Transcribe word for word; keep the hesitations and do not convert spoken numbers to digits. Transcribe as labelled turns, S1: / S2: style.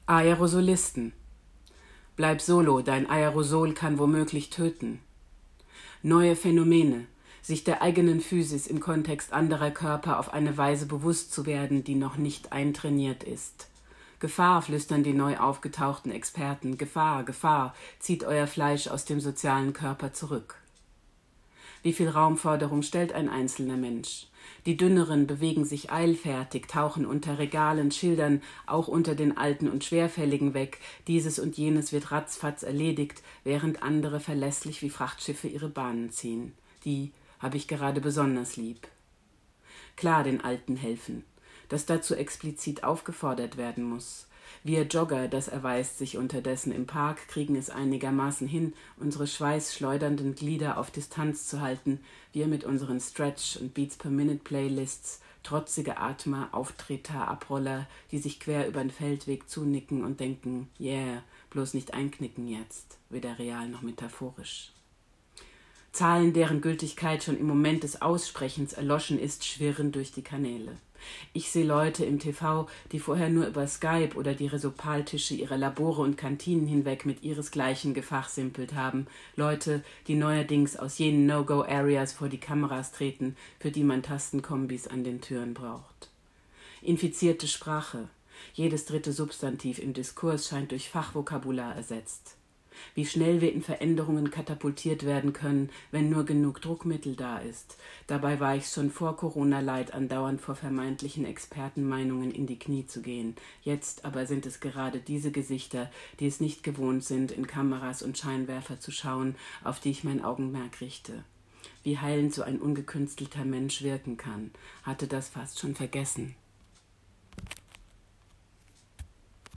S1: Aerosolisten. Bleib solo, dein Aerosol kann womöglich töten. Neue Phänomene, sich der eigenen Physis im Kontext anderer Körper auf eine Weise bewusst zu werden, die noch nicht eintrainiert ist. Gefahr, flüstern die neu aufgetauchten Experten, Gefahr, Gefahr, zieht euer Fleisch aus dem sozialen Körper zurück. Wie viel Raumforderung stellt ein einzelner Mensch? Die Dünneren bewegen sich eilfertig, tauchen unter Regalen, Schildern, auch unter den Alten und Schwerfälligen weg. Dieses und jenes wird ratzfatz erledigt, während andere verlässlich wie Frachtschiffe ihre Bahnen ziehen. Die habe ich gerade besonders lieb. Klar, den Alten helfen, dass dazu explizit aufgefordert werden muss. Wir Jogger, das erweist sich unterdessen im Park, kriegen es einigermaßen hin, unsere schweißschleudernden Glieder auf Distanz zu halten, wir mit unseren Stretch- und Beats-per-Minute-Playlists, trotzige Atmer, Auftreter, Abroller, die sich quer über den Feldweg zunicken und denken, yeah, bloß nicht einknicken jetzt, weder real noch metaphorisch. Zahlen, deren Gültigkeit schon im Moment des Aussprechens erloschen ist, schwirren durch die Kanäle. Ich sehe Leute im T V, die vorher nur über Skype oder die Resopaltische ihrer Labore und Kantinen hinweg mit ihresgleichen gefachsimpelt haben. Leute, die neuerdings aus jenen No-Go-Areas vor die Kameras treten, für die man Tastenkombis an den Türen braucht. Infizierte Sprache. Jedes dritte Substantiv im Diskurs scheint durch Fachvokabular ersetzt. Wie schnell wir in Veränderungen katapultiert werden können, wenn nur genug Druckmittel da ist. Dabei war ich schon vor Corona leid, andauernd vor vermeintlichen Expertenmeinungen in die Knie zu gehen. Jetzt aber sind es gerade diese Gesichter, die es nicht gewohnt sind, in Kameras und Scheinwerfer zu schauen, auf die ich mein Augenmerk richte. Wie heilend so ein ungekünstelter Mensch wirken kann, hatte das fast schon vergessen.